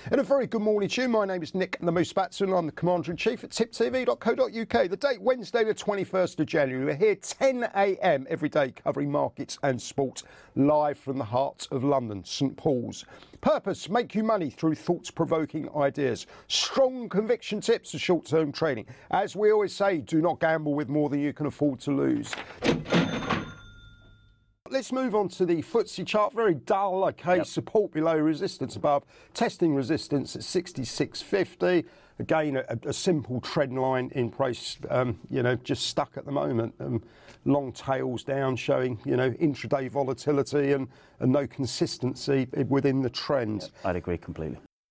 And a very good morning to you. My name is Nick the Moose Batson. I'm the Commander-in-Chief at tiptv.co.uk. The date, Wednesday the 21st of January. We're here 10 a.m. every day covering markets and sport live from the heart of London, St Paul's. Purpose, make you money through thought-provoking ideas. Strong conviction tips for short-term trading. As we always say, do not gamble with more than you can afford to lose. Let's move on to the FTSE chart. Very dull, okay, support below, resistance above, testing resistance at 66.50. Again, a simple trend line in place, just stuck at the moment. Long tails down showing, intraday volatility and no consistency within the trend. I'd agree completely.